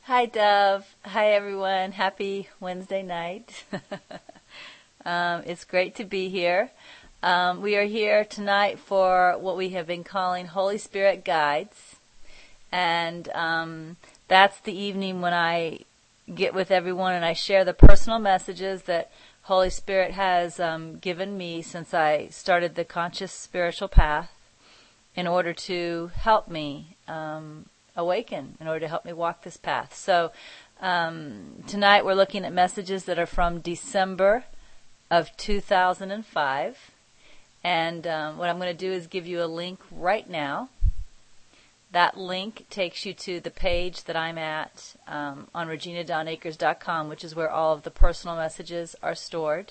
Hi, Dove. Hi, everyone. Happy Wednesday night. It's great to be here. We are here tonight for what we have been calling Holy Spirit Guides. And that's the evening when I get with everyone and I share the personal messages that Holy Spirit has given me since I started the conscious spiritual path in order to help me awaken, in order to help me walk this path. So tonight we're looking at messages that are from December of 2005. And what I'm going to do is give you a link right now. That link takes you to the page that I'm at on reginadonakers.com, which is where all of the personal messages are stored.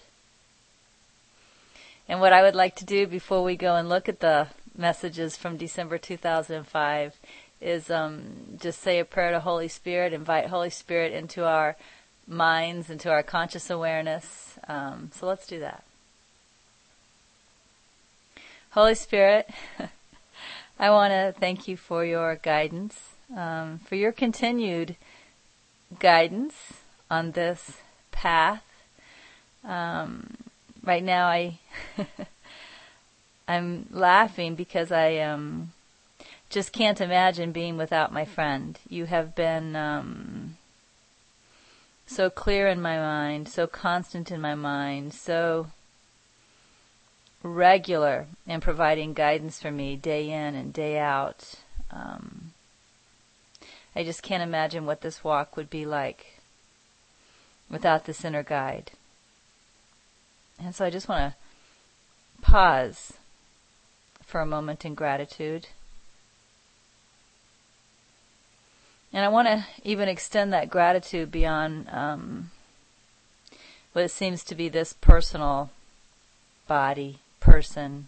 And what I would like to do before we go and look at the messages from December 2005 is just say a prayer to Holy Spirit, invite Holy Spirit into our minds, into our conscious awareness. So let's do that. Holy Spirit, I want to thank you for your guidance, for your continued guidance on this path. Right now I'm laughing because I just can't imagine being without my friend. You have been so clear in my mind, so constant in my mind, so regular in providing guidance for me day in and day out. I just can't imagine what this walk would be like without this inner guide. And so I just want to pause for a moment in gratitude. And I want to even extend that gratitude beyond what it seems to be this personal body, person.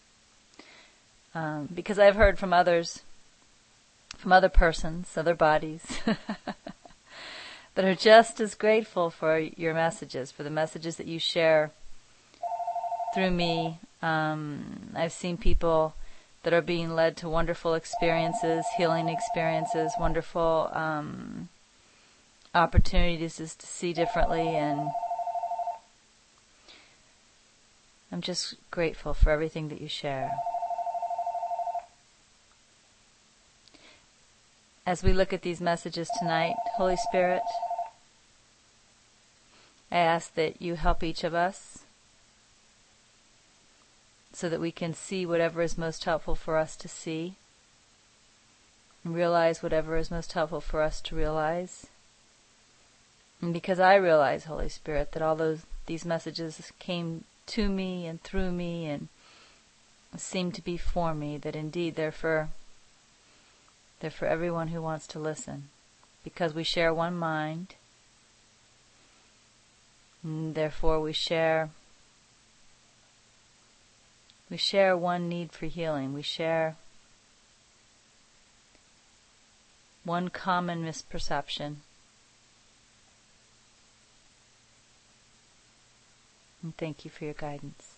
Because I've heard from others, from other persons, other bodies, that are just as grateful for your messages, for the messages that you share through me. I've seen people that are being led to wonderful experiences, healing experiences, wonderful opportunities to see differently, and I'm just grateful for everything that you share. As we look at these messages tonight, Holy Spirit, I ask that you help each of us so that we can see whatever is most helpful for us to see and realize whatever is most helpful for us to realize. And because I realize, Holy Spirit, that all these messages came to me and through me and seem to be for me, that indeed they're for everyone who wants to listen, because we share one mind, and therefore we share one need for healing. We share one common misperception. And thank you for your guidance.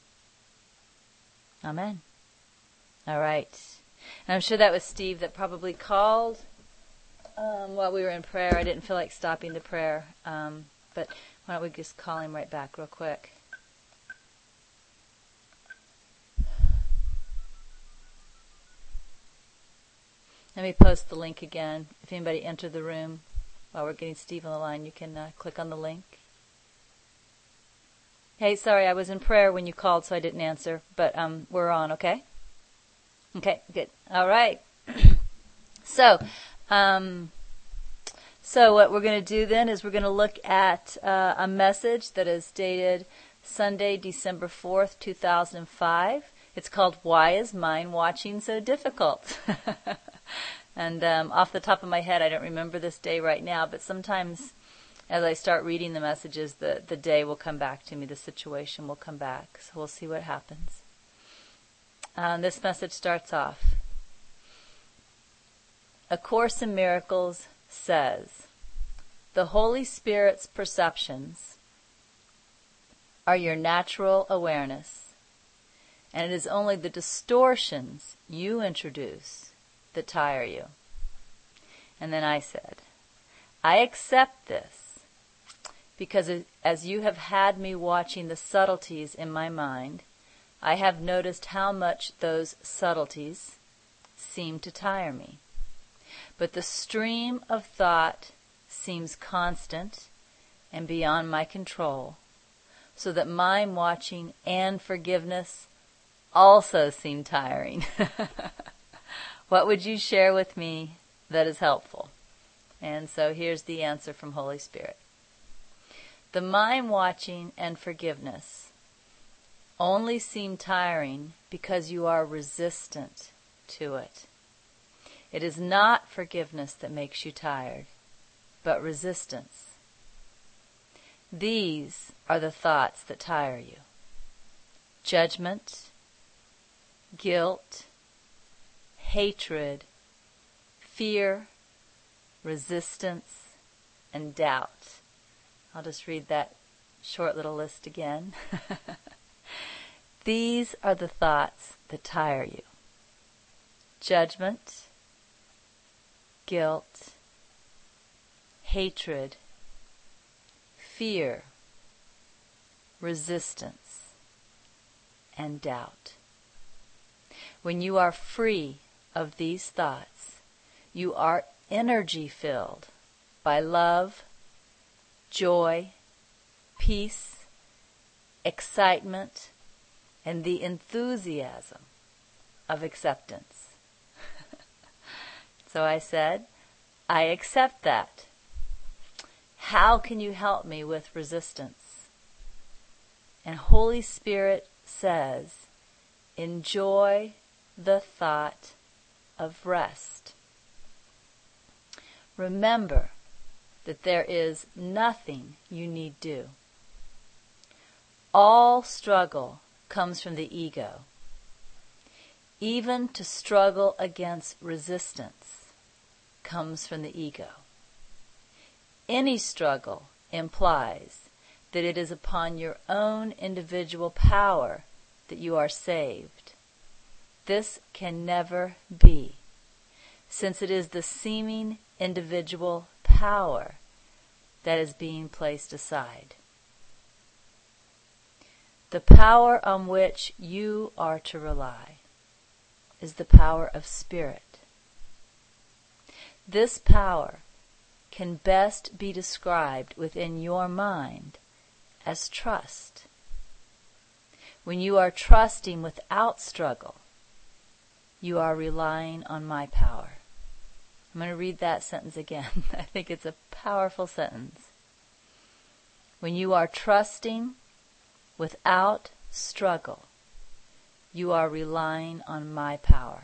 Amen. All right. And I'm sure that was Steve that probably called while we were in prayer. I didn't feel like stopping the prayer. But why don't we just call him right back real quick. Let me post the link again. If anybody entered the room while we're getting Steve on the line, you can click on the link. Hey, sorry, I was in prayer when you called, so I didn't answer. But we're on, okay? Okay, good. All right. So what we're going to do then is we're going to look at a message that is dated Sunday, December 4th, 2005. It's called, Why is Mind Watching So Difficult? And off the top of my head, I don't remember this day right now, but sometimes as I start reading the messages, the day will come back to me, the situation will come back. So we'll see what happens. This message starts off. A Course in Miracles says, the Holy Spirit's perceptions are your natural awareness, and it is only the distortions you introduce that tire you. And then I said, I accept this because as you have had me watching the subtleties in my mind, I have noticed how much those subtleties seem to tire me. But the stream of thought seems constant and beyond my control, so that mind watching and forgiveness also seem tiring. What would you share with me that is helpful? And so here's the answer from Holy Spirit. The mind watching and forgiveness only seem tiring because you are resistant to it. It is not forgiveness that makes you tired, but resistance. These are the thoughts that tire you: judgment, guilt, hatred, fear, resistance, and doubt. I'll just read that short little list again. These are the thoughts that tire you: judgment, guilt, hatred, fear, resistance, and doubt. When you are free of these thoughts, you are energy filled by love, joy, peace, excitement, and the enthusiasm of acceptance. So I said, I accept that. How can you help me with resistance? And Holy Spirit says, enjoy the thought of rest. Remember that there is nothing you need do. All struggle comes from the ego. Even to struggle against resistance comes from the ego. Any struggle implies that it is upon your own individual power that you are saved. This can never be, since it is the seeming individual power that is being placed aside. The power on which you are to rely is the power of spirit. This power can best be described within your mind as trust. When you are trusting without struggle, you are relying on my power. I'm going to read that sentence again. I think it's a powerful sentence. When you are trusting without struggle, you are relying on my power.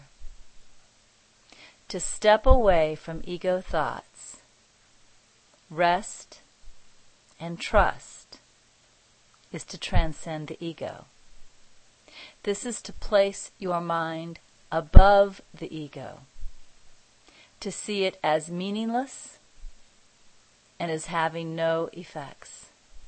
To step away from ego thoughts, rest, and trust is to transcend the ego. This is to place your mind above the ego, to see it as meaningless and as having no effects.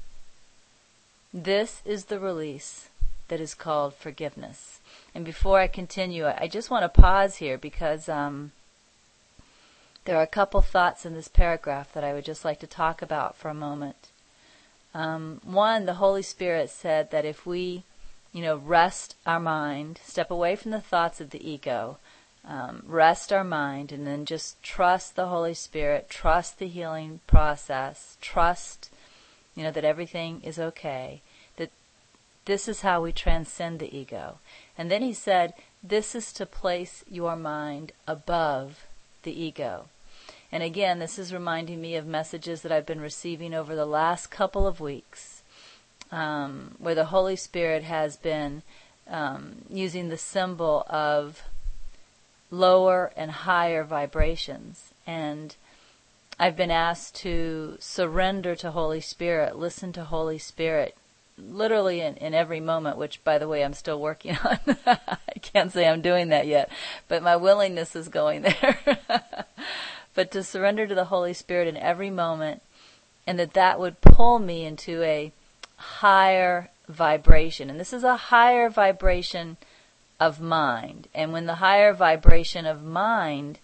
This is the release that is called forgiveness. And before I continue, I just want to pause here because there are a couple thoughts in this paragraph that I would just like to talk about for a moment. One, the Holy Spirit said that if we, rest our mind, step away from the thoughts of the ego, rest our mind, and then just trust the Holy Spirit, trust the healing process, trust, that everything is okay, that this is how we transcend the ego. And then he said, this is to place your mind above the ego. And again, this is reminding me of messages that I've been receiving over the last couple of weeks, where the Holy Spirit has been using the symbol of lower and higher vibrations. And I've been asked to surrender to Holy Spirit, listen to Holy Spirit, literally in every moment, which, by the way, I'm still working on. I can't say I'm doing that yet, but my willingness is going there. But to surrender to the Holy Spirit in every moment, and that would pull me into a higher vibration. And this is a higher vibration of mind. And when the higher vibration of mind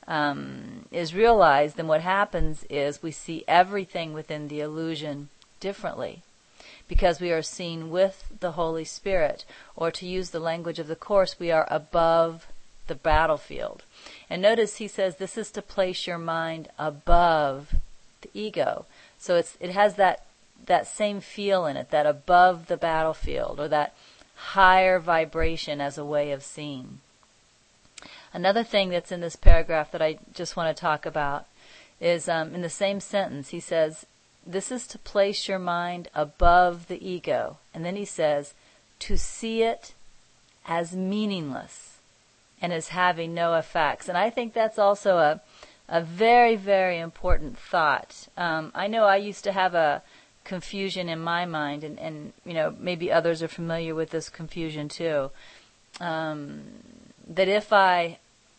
is realized, then what happens is we see everything within the illusion differently, because we are seen with the Holy Spirit, or to use the language of the Course, we are above the battlefield. And notice he says this is to place your mind above the ego. So it has that same feel in it, that above the battlefield, or that higher vibration as a way of seeing. Another thing that's in this paragraph that I just want to talk about is in the same sentence, he says, this is to place your mind above the ego. And then he says, to see it as meaningless and as having no effects. And I think that's also a very, very important thought. I know I used to have a confusion in my mind, and maybe others are familiar with this confusion too. That if I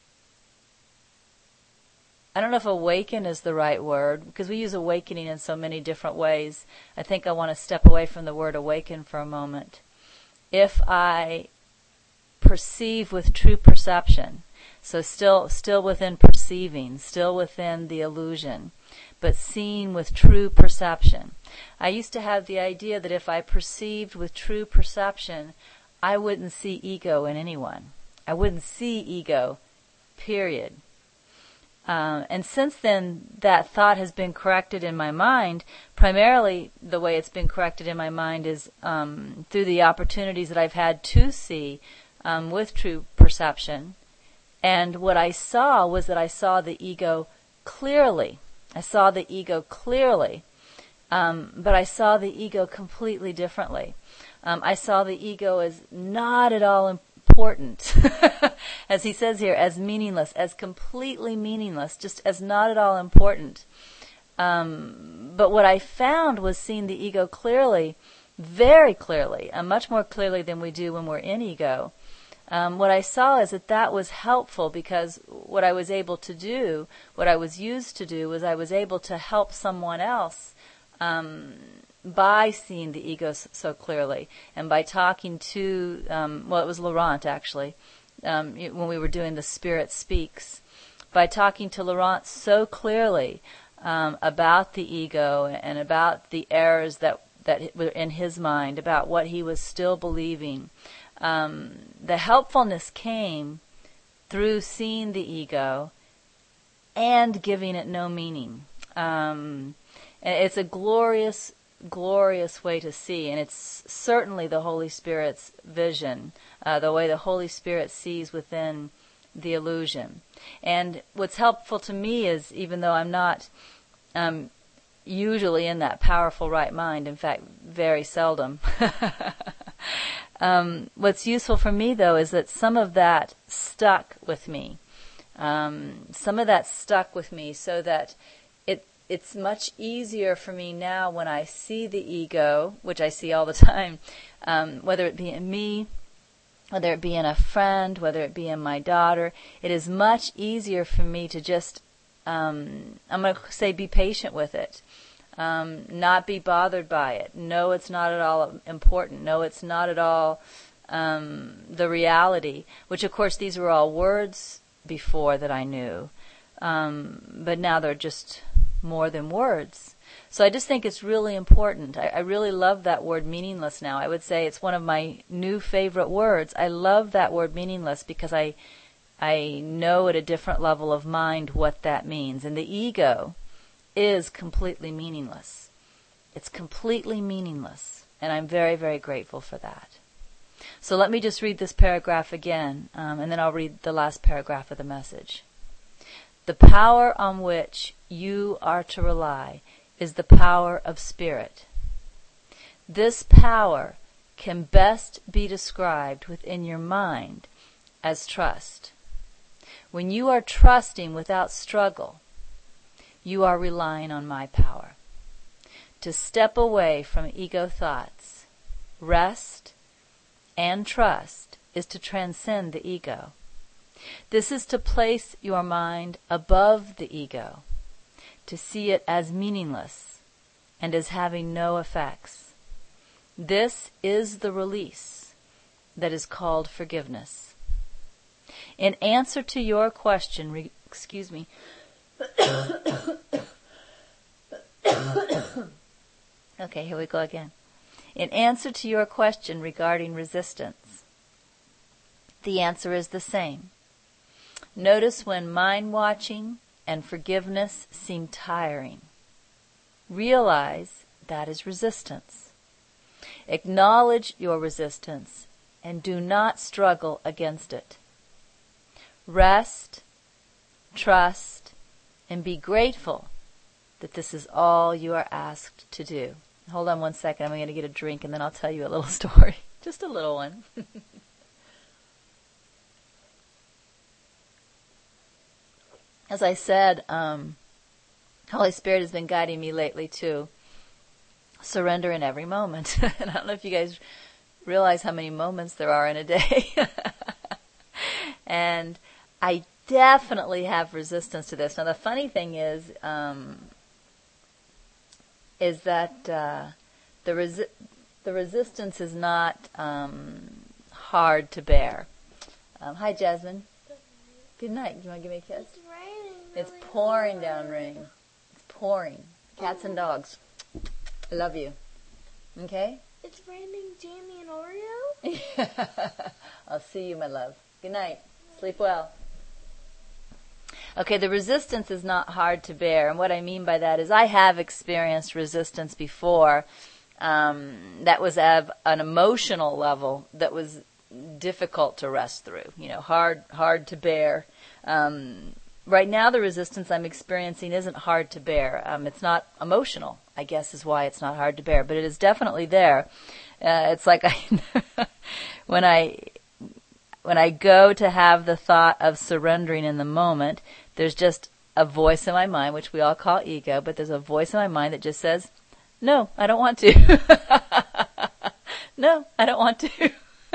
don't know if awaken is the right word, because we use awakening in so many different ways. I think I want to step away from the word awaken for a moment. If I perceive with true perception, so still within perceiving, still within the illusion, but seeing with true perception. I used to have the idea that if I perceived with true perception, I wouldn't see ego in anyone. I wouldn't see ego, period. And since then, that thought has been corrected in my mind. Primarily, the way it's been corrected in my mind is through the opportunities that I've had to see with true perception. And what I saw was that I saw the ego clearly. I saw the ego clearly, but I saw the ego completely differently. I saw the ego as not at all important, as he says here, as meaningless, as completely meaningless, just as not at all important. But what I found was seeing the ego clearly, very clearly, much more clearly than we do when we're in ego. What I saw is that was helpful, because what I was able to do, what I was used to do, was I was able to help someone else by seeing the ego so clearly, and by talking to, it was Laurent actually, when we were doing the Spirit Speaks, by talking to Laurent so clearly about the ego and about the errors that were in his mind, about what he was still believing. The helpfulness came through seeing the ego and giving it no meaning. And it's a glorious, glorious way to see, and it's certainly the Holy Spirit's vision, the way the Holy Spirit sees within the illusion. And what's helpful to me is, even though I'm not usually in that powerful right mind, in fact, very seldom, what's useful for me, though, is that some of that stuck with me. Some of that stuck with me, so that it's much easier for me now when I see the ego, which I see all the time, whether it be in me, whether it be in a friend, whether it be in my daughter. It is much easier for me to just, I'm going to say, be patient with it. Not be bothered by it. No, it's not at all important. No, it's not at all the reality, which of course these were all words before that I knew, but now they're just more than words. So I just think it's really important. I really love that word meaningless now. I would say it's one of my new favorite words. I love that word meaningless because I know at a different level of mind what that means. And the ego is completely meaningless. It's completely meaningless. And I'm very, very grateful for that. So let me just read this paragraph again, and then I'll read the last paragraph of the message. The power on which you are to rely is the power of spirit. This power can best be described within your mind as trust. When you are trusting without struggle, you are relying on my power. To step away from ego thoughts, rest, and trust is to transcend the ego. This is to place your mind above the ego, to see it as meaningless and as having no effects. This is the release that is called forgiveness. In answer to your question Excuse me. Okay, here we go again. In answer to your question regarding resistance, the answer is the same. Notice when mind-watching and forgiveness seem tiring. Realize that is resistance. Acknowledge your resistance and do not struggle against it. Rest, trust, and be grateful that this is all you are asked to do. Hold on one second. I'm going to get a drink and then I'll tell you a little story. Just a little one. As I said, Holy Spirit has been guiding me lately to surrender in every moment. And I don't know if you guys realize how many moments there are in a day. And I definitely have resistance to this. Now the funny thing is that the resistance is not hard to bear. Hi, Jasmine. Good night. Do you want to give me a kiss? It's raining. It's pouring down rain. It's pouring. Cats and dogs. I love you. Okay? It's raining Jamie and Oreo? I'll see you, my love. Good night. Sleep well. Okay, the resistance is not hard to bear. And what I mean by that is I have experienced resistance before that was at an emotional level that was difficult to rest through, hard to bear. Right now the resistance I'm experiencing isn't hard to bear. It's not emotional, I guess is why it's not hard to bear, but it is definitely there. It's like when I go to have the thought of surrendering in the moment, there's just a voice in my mind, which we all call ego, but there's a voice in my mind that just says, no, I don't want to. No, I don't want to.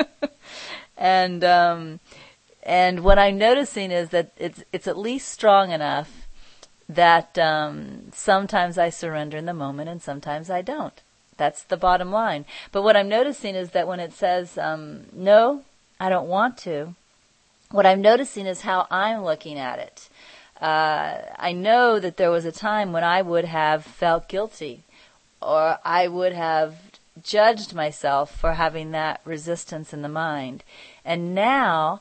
And what I'm noticing is that it's at least strong enough that sometimes I surrender in the moment and sometimes I don't. That's the bottom line. But what I'm noticing is that when it says, no, I don't want to, what I'm noticing is how I'm looking at it. I know that there was a time when I would have felt guilty or I would have judged myself for having that resistance in the mind. And now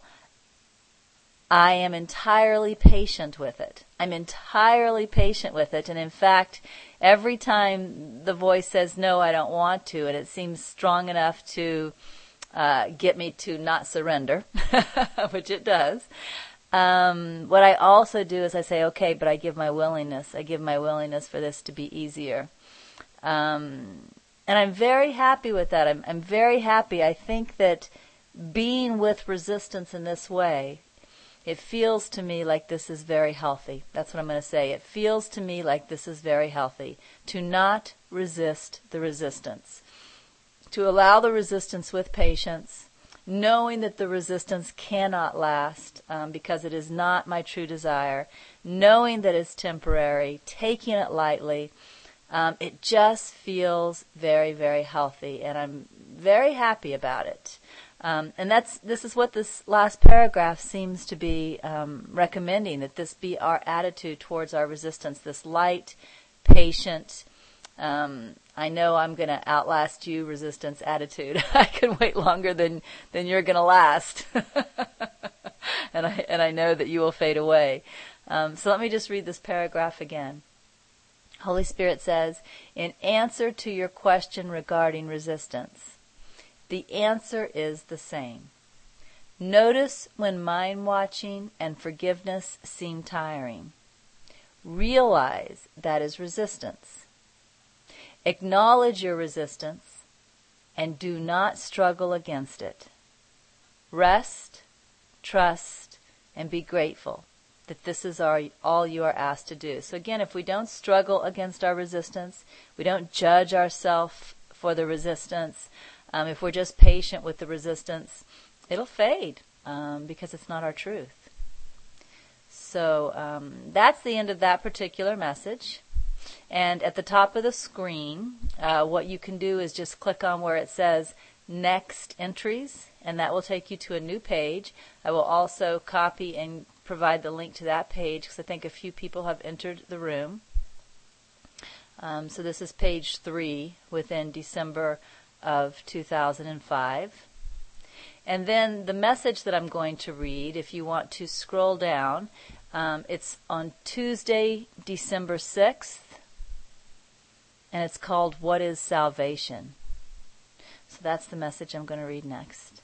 I am entirely patient with it. I'm entirely patient with it. And in fact, every time the voice says, no, I don't want to, and it seems strong enough to get me to not surrender, which it does, what I also do is I say, okay, but I give my willingness. I give my willingness for this to be easier. And I'm very happy with that. I'm very happy. I think that being with resistance in this way, it feels to me like this is very healthy. That's what I'm going to say. It feels to me like this is very healthy. To not resist the resistance. To allow the resistance with patience, knowing that the resistance cannot last because it is not my true desire, knowing that it's temporary, taking it lightly. It just feels very, very healthy, and I'm very happy about it. And this is what this last paragraph seems to be recommending, that this be our attitude towards our resistance, this light, patient, I know I'm going to outlast you resistance attitude. I can wait longer than you're going to last. and I know that you will fade away. So let me just read this paragraph again. Holy Spirit says, in answer to your question regarding resistance, the answer is the same. Notice when mind-watching and forgiveness seem tiring. Realize that is resistance. Acknowledge your resistance and do not struggle against it. Rest, trust, and be grateful that this is all you are asked to do. So again, if we don't struggle against our resistance, we don't judge ourselves for the resistance, if we're just patient with the resistance, it'll fade because it's not our truth. So that's the end of that particular message. And at the top of the screen, what you can do is just click on where it says Next Entries, and that will take you to a new page. I will also copy and provide the link to that page because I think a few people have entered the room. So this is page 3 within December of 2005. And then the message that I'm going to read, if you want to scroll down, it's on Tuesday, December 6th, and it's called What is Salvation? So that's the message I'm going to read next.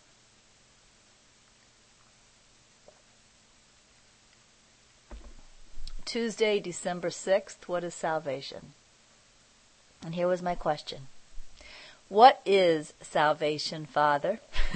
Tuesday, December 6th, what is salvation? And here was my question. What is salvation, Father?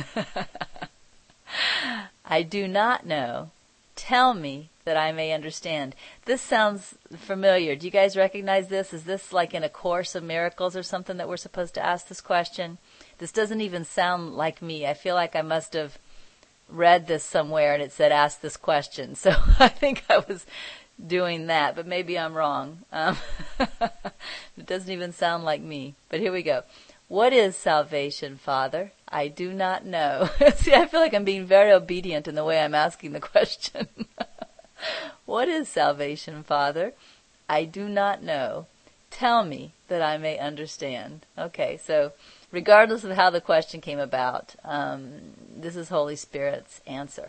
I do not know. Tell me that I may understand. This sounds familiar. Do you guys recognize this? Is this like in A Course of Miracles or something that we're supposed to ask this question? This doesn't even sound like me. I feel like I must have read this somewhere and it said ask this question. So I think I was doing that, but maybe I'm wrong. It doesn't even sound like me. But here we go. What is salvation, Father? I do not know. See, I feel like I'm being very obedient in the way I'm asking the question. What is salvation, Father? I do not know. Tell me that I may understand. Okay, so regardless of how the question came about, this is Holy Spirit's answer.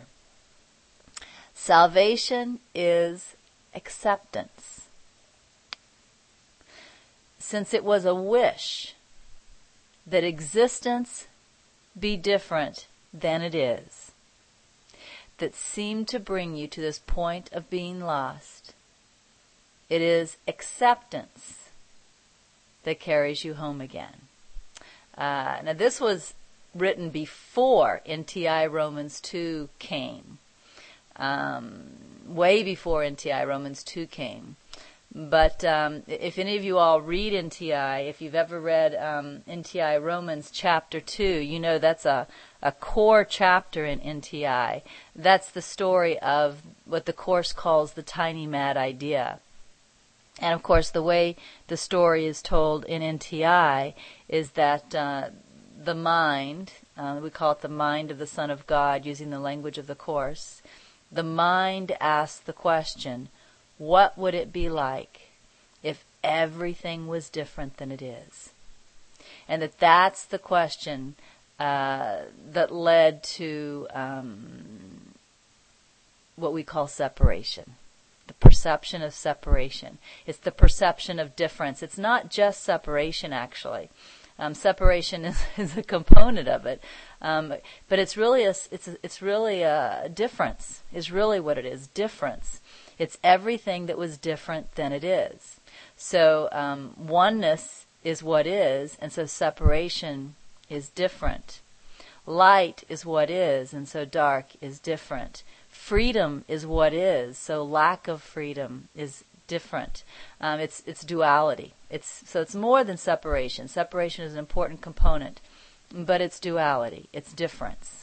Salvation is acceptance. Since it was a wish that existence be different than it is, that seemed to bring you to this point of being lost, it is acceptance that carries you home again. Now this was written before NTI Romans 2 came. Way before NTI Romans 2 came. But if any of you all read NTI, if you've ever read NTI Romans chapter 2, you know that's a core chapter in NTI. That's the story of what the Course calls the tiny mad idea. And of course the way the story is told in NTI is that the mind, we call it the mind of the Son of God using the language of the Course, the mind asks the question, what would it be like if everything was different than it is? And that's the question that led to what we call separation. The perception of separation. It's the perception of difference. It's not just separation, actually. Separation is a component of it, but it's really a difference. Is really what it is. Difference. It's everything that was different than it is. So oneness is what is, and so separation is different. Light is what is, and so dark is different. Freedom is what is, so lack of freedom is different. It's duality. It's more than separation. Separation is an important component, but it's duality. It's difference.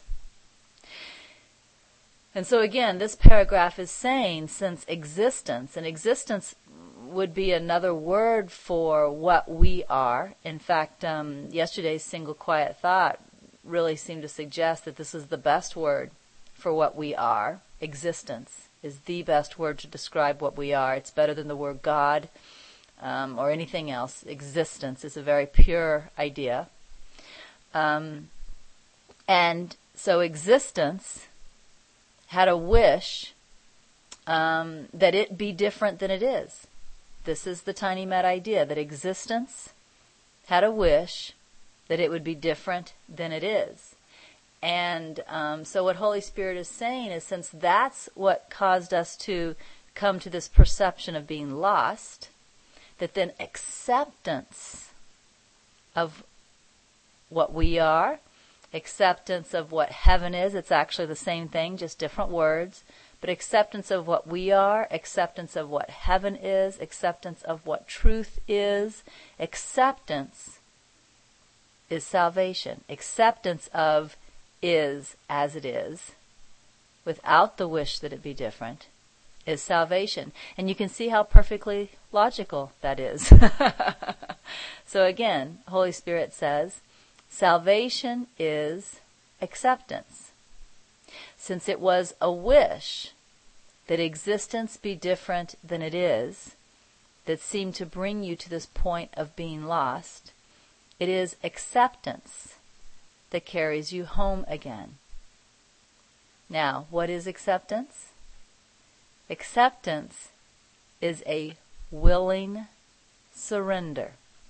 And so again, this paragraph is saying since existence, and existence would be another word for what we are. In fact, yesterday's single quiet thought really seemed to suggest that this is the best word for what we are. Existence is the best word to describe what we are. It's better than the word God or anything else. Existence is a very pure idea. And so existence had a wish that it be different than it is. This is the tiny mad idea, that existence had a wish that it would be different than it is. And so what Holy Spirit is saying is, since that's what caused us to come to this perception of being lost, that then acceptance of what we are, acceptance of what heaven is, it's actually the same thing, just different words, but acceptance of what we are, acceptance of what heaven is, acceptance of what truth is, acceptance is salvation. Acceptance of is as it is, without the wish that it be different, is salvation. And you can see how perfectly logical that is. So again, Holy Spirit says, salvation is acceptance. Since it was a wish that existence be different than it is, that seem to bring you to this point of being lost. It is acceptance that carries you home again. Now, what is acceptance? Acceptance is a willing surrender.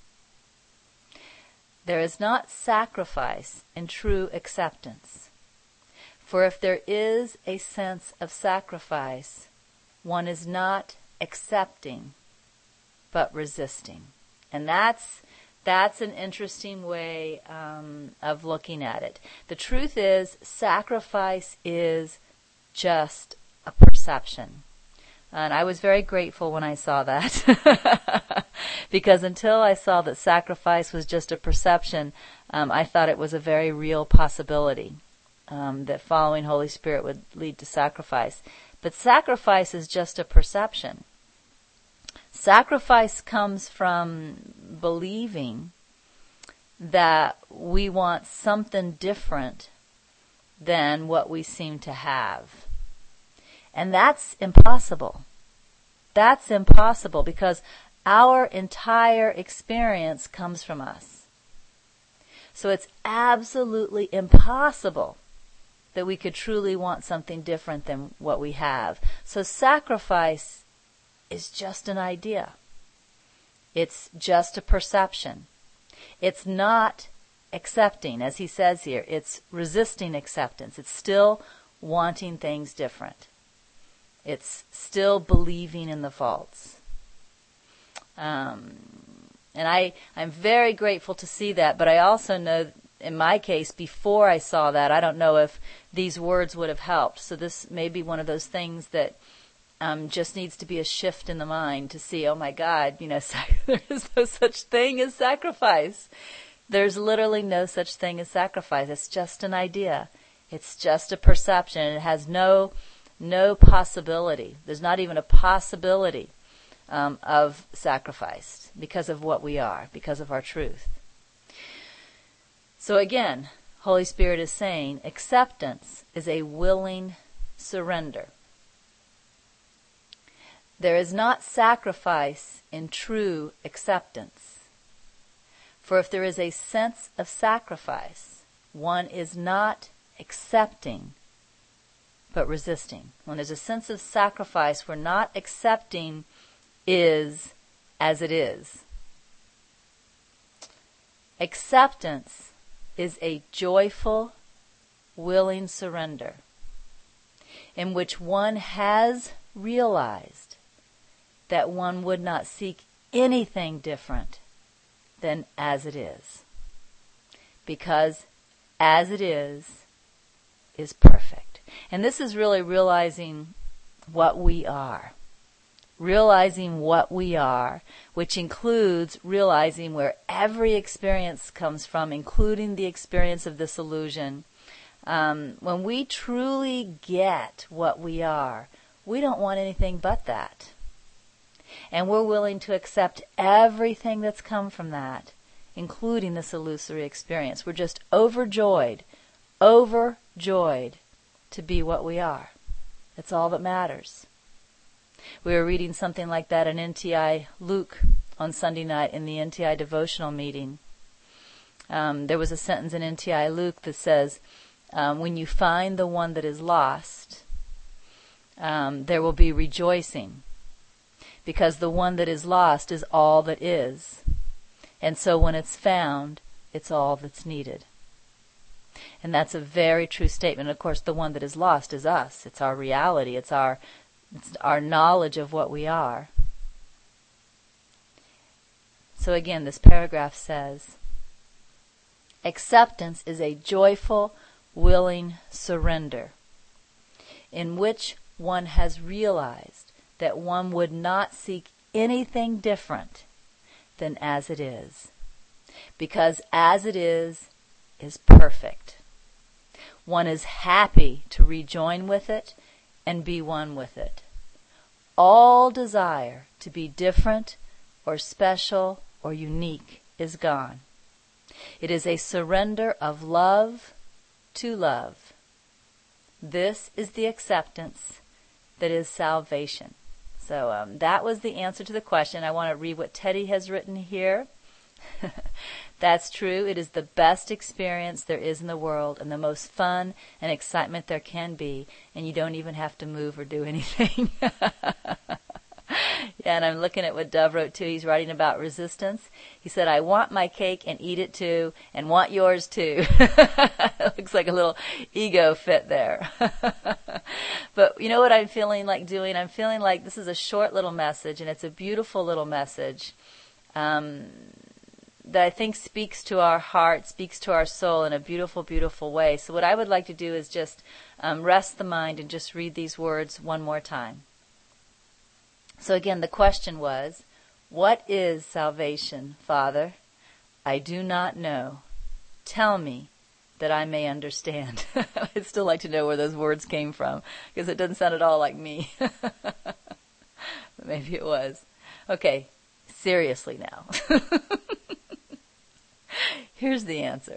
There is not sacrifice in true acceptance. For if there is a sense of sacrifice, one is not accepting, but resisting. And that's an interesting way of looking at it. The truth is, sacrifice is just a perception. And I was very grateful when I saw that. Because until I saw that sacrifice was just a perception, I thought it was a very real possibility that following Holy Spirit would lead to sacrifice. But sacrifice is just a perception. Sacrifice comes from believing that we want something different than what we seem to have. And that's impossible. That's impossible because our entire experience comes from us. So it's absolutely impossible that we could truly want something different than what we have. So sacrifice is just an idea. It's just a perception. It's not accepting, as he says here. It's resisting acceptance. It's still wanting things different. It's still believing in the false. And I'm very grateful to see that, but I also know, in my case, before I saw that, I don't know if these words would have helped. So this may be one of those things that just needs to be a shift in the mind to see, oh my God, there is no such thing as sacrifice. There's literally no such thing as sacrifice. It's just an idea. It's just a perception. It has no possibility. There's not even a possibility of sacrifice because of what we are, because of our truth. So again, Holy Spirit is saying acceptance is a willing surrender. There is not sacrifice in true acceptance. For if there is a sense of sacrifice, one is not accepting, but resisting. When there's a sense of sacrifice, we're not accepting is as it is. Acceptance is a joyful, willing surrender in which one has realized that one would not seek anything different than as it is. Because as it is perfect. And this is really realizing what we are. Realizing what we are, which includes realizing where every experience comes from, including the experience of this illusion. When we truly get what we are, we don't want anything but that. And we're willing to accept everything that's come from that, including this illusory experience. We're just overjoyed to be what we are. That's all that matters. We were reading something like that in NTI Luke on Sunday night in the NTI devotional meeting. There was a sentence in NTI Luke that says, when you find the one that is lost, there will be rejoicing, because the one that is lost is all that is. And so when it's found, it's all that's needed. And that's a very true statement. Of course, the one that is lost is us. It's our reality. It's our knowledge of what we are. So again, this paragraph says, acceptance is a joyful, willing surrender in which one has realized that one would not seek anything different than as it is. Because as it is perfect. One is happy to rejoin with it and be one with it. All desire to be different or special or unique is gone. It is a surrender of love to love. This is the acceptance that is salvation. So that was the answer to the question. I want to read what Teddy has written here. That's true. It is the best experience there is in the world and the most fun and excitement there can be, and you don't even have to move or do anything. Yeah, and I'm looking at what Dove wrote too. He's writing about resistance. He said, I want my cake and eat it too, and want yours too. Looks like a little ego fit there. But you know what I'm feeling like doing? I'm feeling like this is a short little message, and it's a beautiful little message that I think speaks to our heart, speaks to our soul in a beautiful, beautiful way. So what I would like to do is just rest the mind and just read these words one more time. So again, the question was, what is salvation, Father? I do not know. Tell me that I may understand. I'd still like to know where those words came from, because it doesn't sound at all like me. But maybe it was. Okay, seriously now. Here's the answer.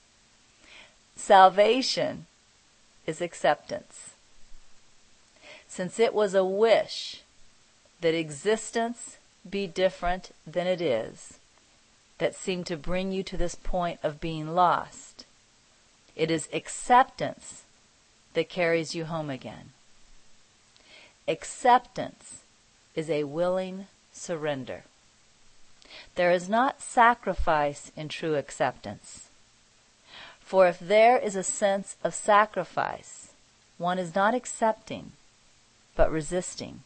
Salvation is acceptance. Since it was a wish that existence be different than it is, that seemed to bring you to this point of being lost, it is acceptance that carries you home again. Acceptance is a willing surrender. There is not sacrifice in true acceptance. For if there is a sense of sacrifice, one is not accepting, but resisting.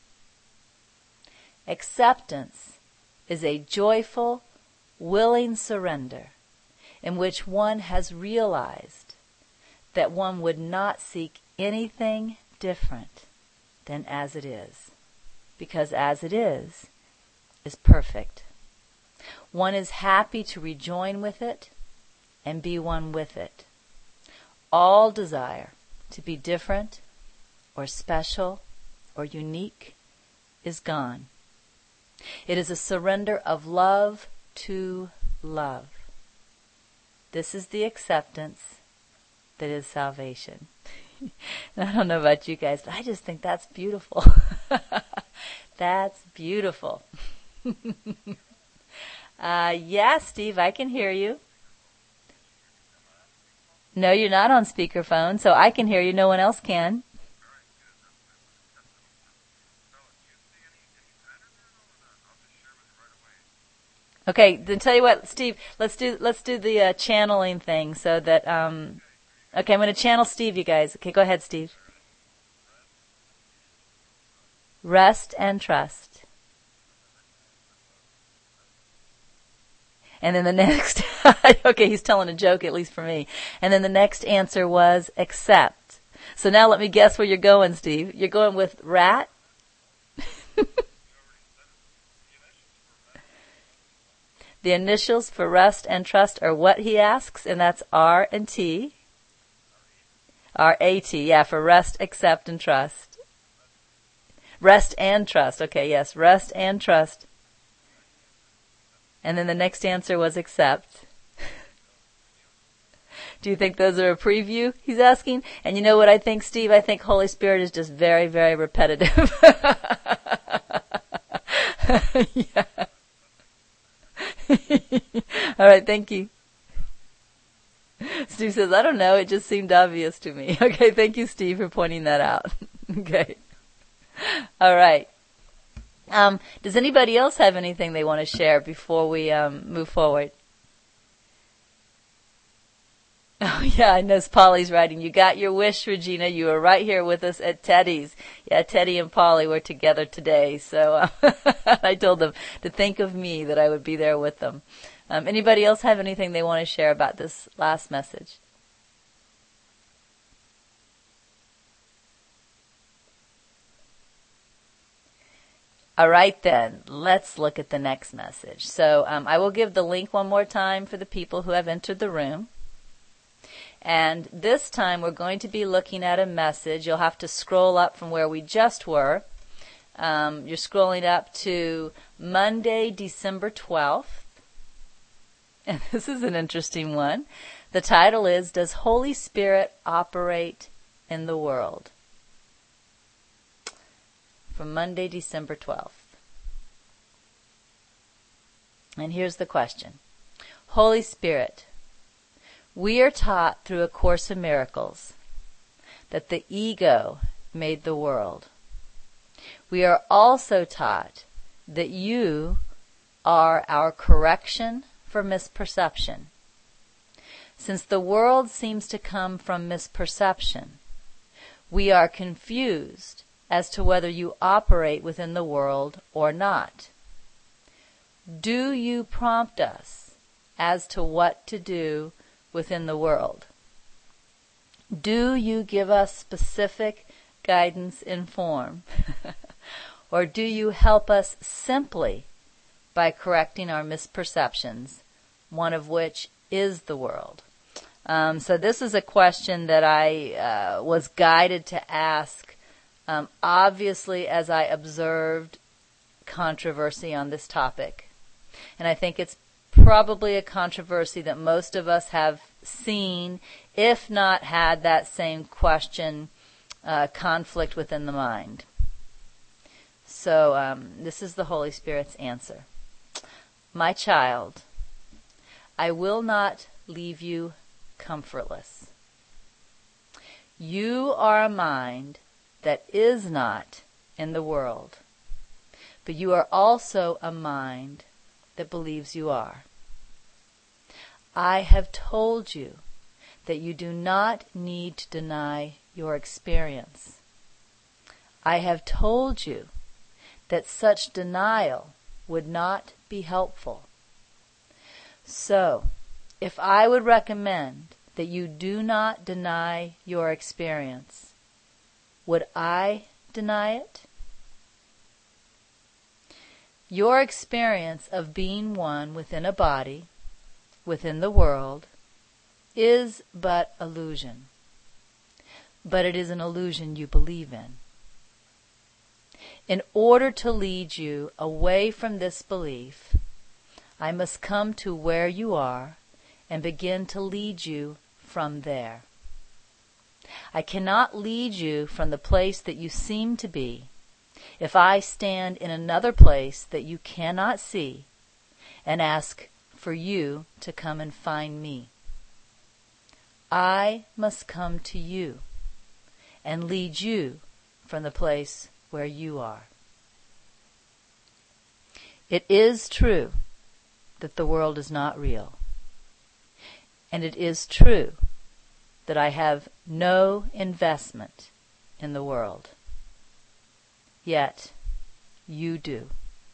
Acceptance is a joyful, willing surrender in which one has realized that one would not seek anything different than as it is, because as it is perfect. One is happy to rejoin with it and be one with it. All desire to be different or special or unique is gone. It is a surrender of love to love. This is the acceptance that is salvation. And I don't know about you guys, but I just think that's beautiful. That's beautiful. Yeah, Steve, I can hear you. No, you're not on speakerphone, so I can hear you. No one else can. Okay, then tell you what, Steve, let's do the channeling thing so that okay, I'm going to channel Steve, you guys. Okay, go ahead, Steve. Rest and trust. And then the next, okay, he's telling a joke, at least for me. And then the next answer was accept. So now let me guess where you're going, Steve. You're going with rat? The initials for rest and trust are what, he asks? And that's R and T. R-A-T, yeah, for rest, accept, and trust. Rest and trust. Okay, yes, rest and trust. And then the next answer was accept. Do you think those are a preview, he's asking? And you know what I think, Steve? I think Holy Spirit is just very, very repetitive. Yeah. All right, thank you. Steve says, I don't know, it just seemed obvious to me. Okay, thank you, Steve, for pointing that out. Okay. All right. Does anybody else have anything they want to share before we move forward? Oh, yeah, I know Polly's writing. You got your wish, Regina. You were right here with us at Teddy's. Yeah, Teddy and Polly were together today. So I told them to think of me, that I would be there with them. Anybody else have anything they want to share about this last message? All right, then, let's look at the next message. So I will give the link one more time for the people who have entered the room. And this time we're going to be looking at a message. You'll have to scroll up from where we just were. You're scrolling up to Monday, December 12th. And this is an interesting one. The title is, Does Holy Spirit Operate in the World? from Monday, December 12th. And here's the question. Holy Spirit, we are taught through A Course in Miracles that the ego made the world. We are also taught that you are our correction for misperception. Since the world seems to come from misperception, we are confused as to whether you operate within the world or not. Do you prompt us as to what to do within the world? Do you give us specific guidance in form? Or do you help us simply by correcting our misperceptions, one of which is the world? So this is a question that I was guided to ask, obviously as I observed controversy on this topic. And I think it's probably a controversy that most of us have seen, if not had that same question conflict within the mind. So this is the Holy Spirit's answer. My child, I will not leave you comfortless. You are a mind that is not in the world, but you are also a mind that believes you are. I have told you that you do not need to deny your experience. I have told you that such denial would not be helpful. So, if I would recommend that you do not deny your experience, would I deny it? Your experience of being one within a body, within the world, is but illusion. But it is an illusion you believe in. In order to lead you away from this belief, I must come to where you are and begin to lead you from there. I cannot lead you from the place that you seem to be if I stand in another place that you cannot see and ask for you to come and find me. I must come to you and lead you from the place where you are. It is true that the world is not real. And it is true that I have no investment in the world. Yet, you do.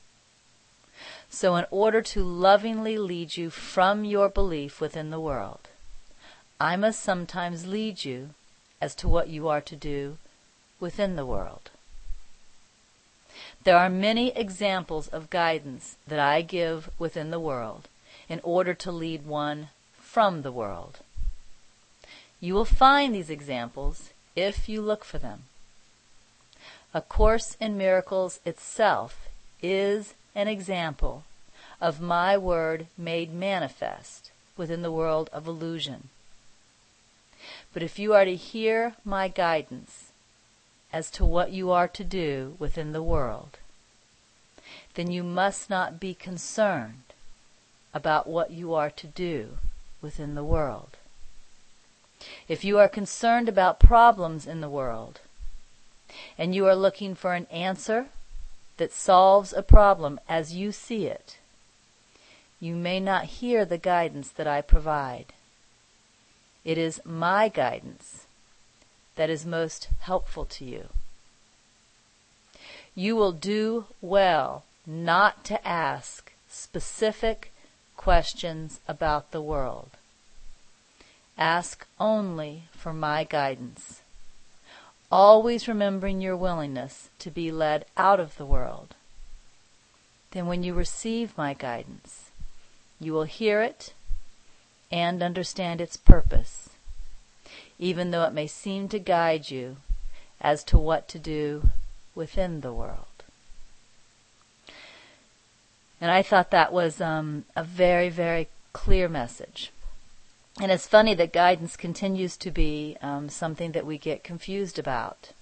So in order to lovingly lead you from your belief within the world, I must sometimes lead you as to what you are to do within the world. There are many examples of guidance that I give within the world in order to lead one from the world. You will find these examples if you look for them. A Course in Miracles itself is an example of my word made manifest within the world of illusion. But if you are to hear my guidance as to what you are to do within the world, then you must not be concerned about what you are to do within the world. If you are concerned about problems in the world, and you are looking for an answer that solves a problem as you see it, you may not hear the guidance that I provide. It is my guidance that is most helpful to you. You will do well not to ask specific questions about the world. Ask only for my guidance, always remembering your willingness to be led out of the world. Then when you receive my guidance, you will hear it and understand its purpose, even though it may seem to guide you as to what to do within the world. And I thought that was a very, very clear message. And it's funny that guidance continues to be something that we get confused about.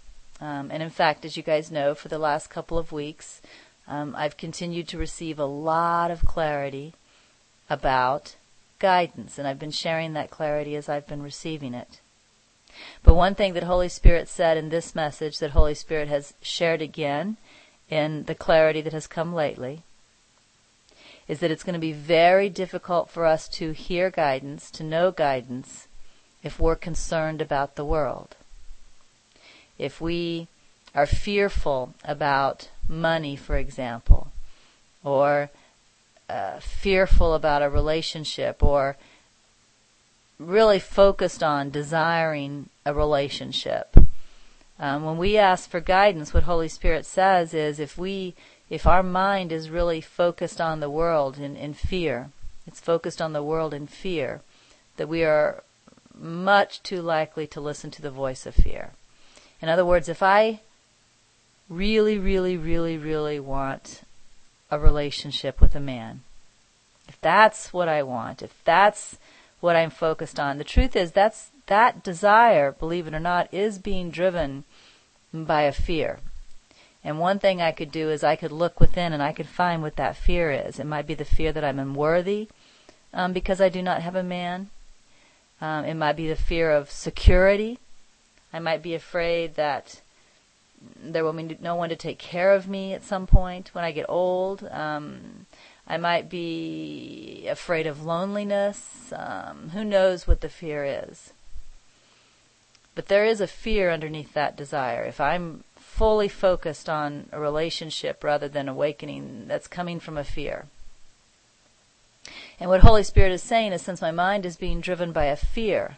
And in fact, as you guys know, for the last couple of weeks, I've continued to receive a lot of clarity about guidance, and I've been sharing that clarity as I've been receiving it. But one thing that Holy Spirit said in this message that Holy Spirit has shared again in the clarity that has come lately is that it's going to be very difficult for us to hear guidance, to know guidance, if we're concerned about the world. If we are fearful about money, for example, or fearful about a relationship, or really focused on desiring a relationship. When we ask for guidance, what Holy Spirit says is if our mind is really focused on the world in fear, it's focused on the world in fear, that we are much too likely to listen to the voice of fear. In other words, if I really, really, really, really want a relationship with a man, if that's what I want, if that's what I'm focused on, the truth is that desire, believe it or not, is being driven by a fear. And one thing I could do is I could look within and I could find what that fear is. It might be the fear that I'm unworthy because I do not have a man. It might be the fear of security. I might be afraid that there will be no one to take care of me at some point when I get old. I might be afraid of loneliness. Who knows what the fear is? But there is a fear underneath that desire. If I'm fully focused on a relationship rather than awakening, that's coming from a fear. And what Holy Spirit is saying is, since my mind is being driven by a fear,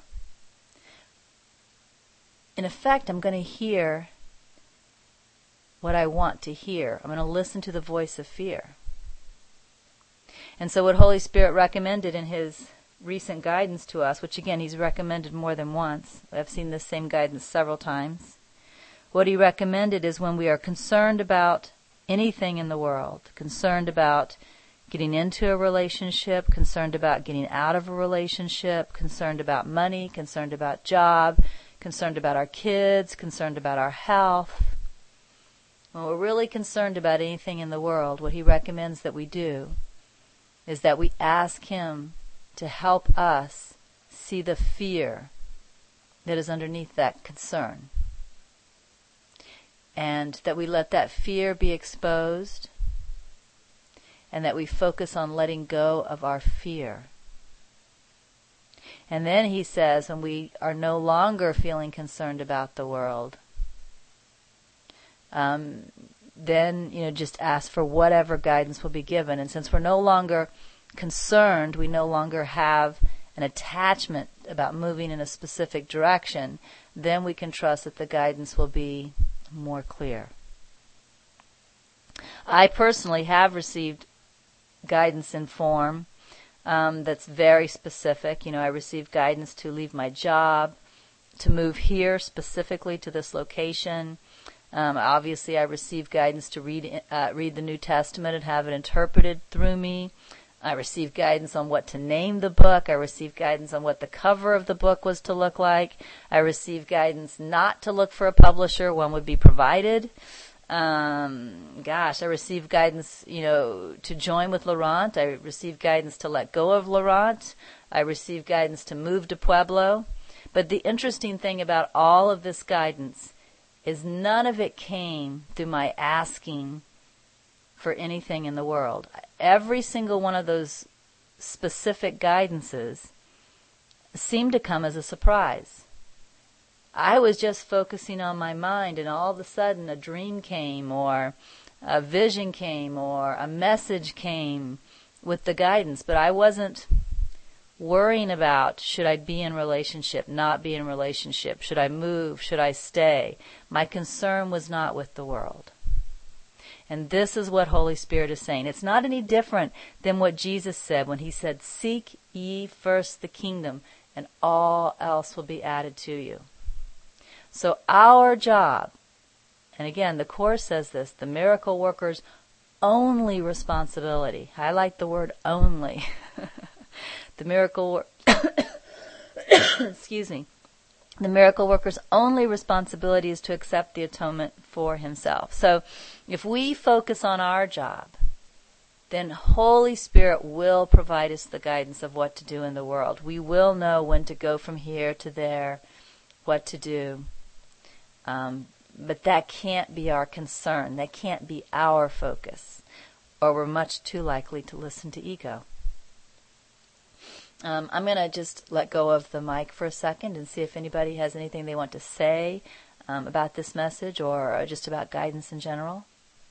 in effect, I'm going to hear what I want to hear. I'm going to listen to the voice of fear. And so what Holy Spirit recommended in His recent guidance to us, which again He's recommended more than once, I've seen this same guidance several times, what He recommended is when we are concerned about anything in the world, concerned about getting into a relationship, concerned about getting out of a relationship, concerned about money, concerned about job, concerned about our kids, concerned about our health. When we're really concerned about anything in the world, what He recommends that we do is that we ask Him to help us see the fear that is underneath that concern. And that we let that fear be exposed, and that we focus on letting go of our fear. And then He says, when we are no longer feeling concerned about the world, then, just ask for whatever guidance will be given. And since we're no longer concerned, we no longer have an attachment about moving in a specific direction, then we can trust that the guidance will be more clear. I personally have received guidance in form that's very specific. I received guidance to leave my job, to move here specifically to this location. Obviously, I received guidance to read the New Testament and have it interpreted through me. I received guidance on what to name the book. I received guidance on what the cover of the book was to look like. I received guidance not to look for a publisher. One would be provided. I received guidance, to join with Laurent. I received guidance to let go of Laurent. I received guidance to move to Pueblo. But the interesting thing about all of this guidance is none of it came through my asking for anything in the world. Every single one of those specific guidances seemed to come as a surprise. I was just focusing on my mind, and all of a sudden a dream came, or a vision came, or a message came with the guidance. But I wasn't worrying about, should I be in relationship, not be in relationship, should I move, should I stay. My concern was not with the world. And this is what Holy Spirit is saying. It's not any different than what Jesus said when He said, "Seek ye first the kingdom, and all else will be added to you." So our job, and again, the Course says this, the miracle worker's only responsibility. I like the word only. The miracle excuse me. The miracle worker's only responsibility is to accept the atonement for himself. So if we focus on our job, then Holy Spirit will provide us the guidance of what to do in the world. We will know when to go from here to there, what to do. But that can't be our concern. That can't be our focus, or we're much too likely to listen to ego. I'm going to just let go of the mic for a second and see if anybody has anything they want to say about this message or just about guidance in general.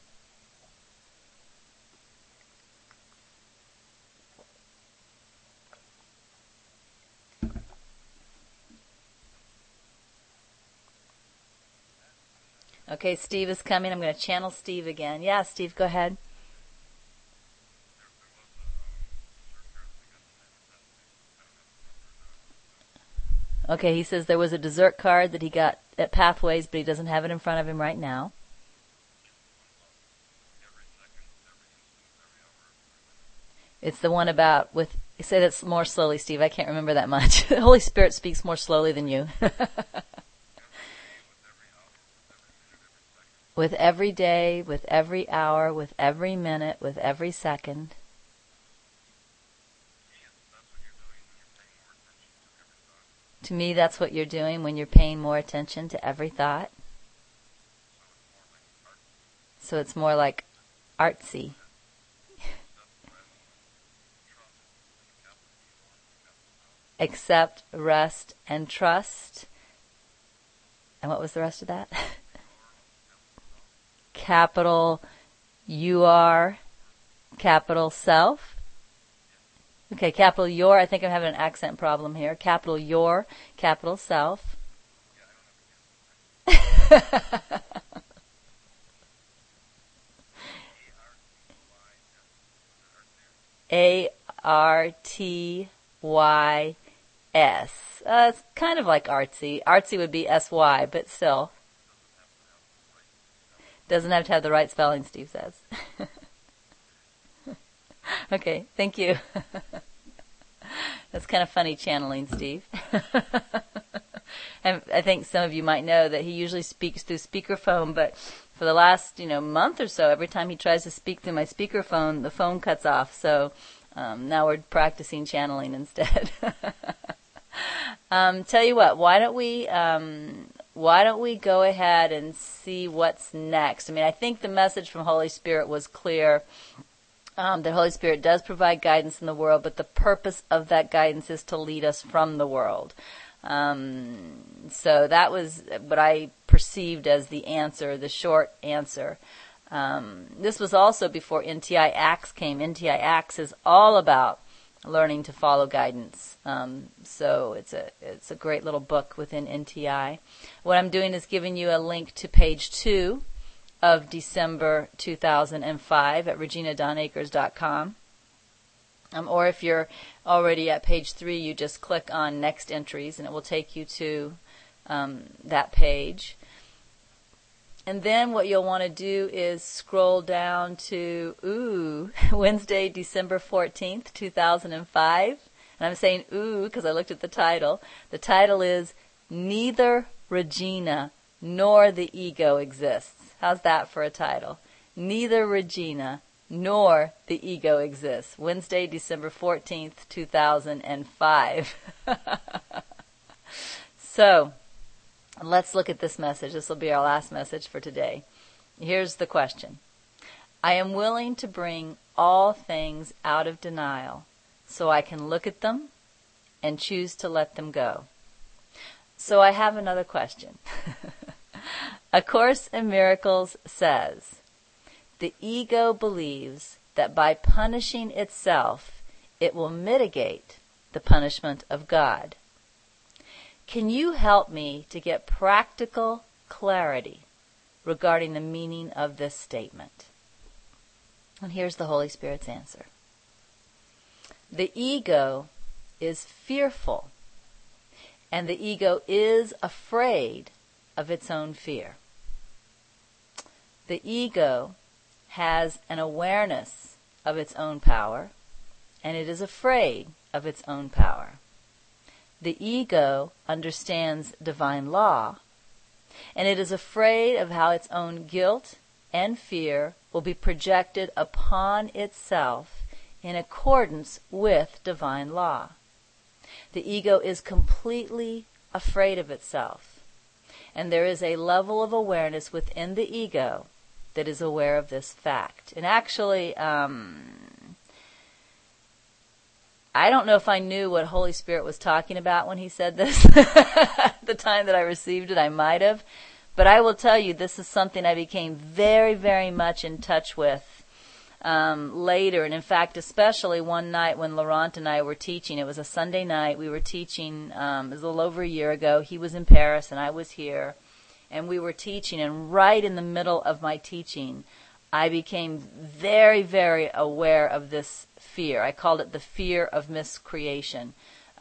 Okay, Steve is coming. I'm going to channel Steve again. Yeah, Steve, go ahead. Okay, he says there was a dessert card that he got at Pathways, but he doesn't have it in front of him right now. It's the one about with, say that more slowly, Steve. I can't remember that much. The Holy Spirit speaks more slowly than you. With every day, with every hour, with every minute, with every second. To me, that's what you're doing when you're paying more attention to every thought. So it's more like artsy. Accept, rest, and trust. And what was the rest of that? Capital U-R, capital self. Okay, capital your, I think I'm having an accent problem here. Capital your, capital self. A-R-T-Y-S. It's kind of like artsy. Artsy would be S-Y, but still. Doesn't have to have the right spelling, Steve says. Okay, thank you. That's kind of funny channeling, Steve. And I think some of you might know that he usually speaks through speakerphone, but for the last, month or so, every time he tries to speak through my speakerphone, the phone cuts off. So now we're practicing channeling instead. Tell you what, why don't we go ahead and see what's next? I mean, I think the message from Holy Spirit was clear. That Holy Spirit does provide guidance in the world, but the purpose of that guidance is to lead us from the world. So that was what I perceived as the answer, the short answer. This was also before NTI Acts came. NTI Acts is all about learning to follow guidance. So it's a great little book within NTI. What I'm doing is giving you a link to page 2 of December 2005 at reginadonakers.com. Or if you're already at page 3, you just click on Next Entries, and it will take you to that page. And then what you'll want to do is scroll down to, Wednesday, December 14th, 2005. And I'm saying because I looked at the title. The title is Neither Regina Nor the Ego Exists. How's that for a title? Neither Regina nor the ego exists. Wednesday, December 14th, 2005. So, let's look at this message. This will be our last message for today. Here's the question. I am willing to bring all things out of denial so I can look at them and choose to let them go. So I have another question. A Course in Miracles says, the ego believes that by punishing itself, it will mitigate the punishment of God. Can you help me to get practical clarity regarding the meaning of this statement? And here's the Holy Spirit's answer. The ego is fearful, and the ego is afraid of its own fear. The ego has an awareness of its own power, and it is afraid of its own power. The ego understands divine law, and it is afraid of how its own guilt and fear will be projected upon itself in accordance with divine law. The ego is completely afraid of itself, and there is a level of awareness within the ego that is aware of this fact. And actually, I don't know if I knew what Holy Spirit was talking about when he said this. At the time that I received it, I might have. But I will tell you, this is something I became very, very much in touch with later. And in fact, especially one night when Laurent and I were teaching. It was a Sunday night. We were teaching, it was a little over a year ago. He was in Paris and I was here. And we were teaching. And right in the middle of my teaching, I became very, very aware of this fear. I called it the fear of miscreation.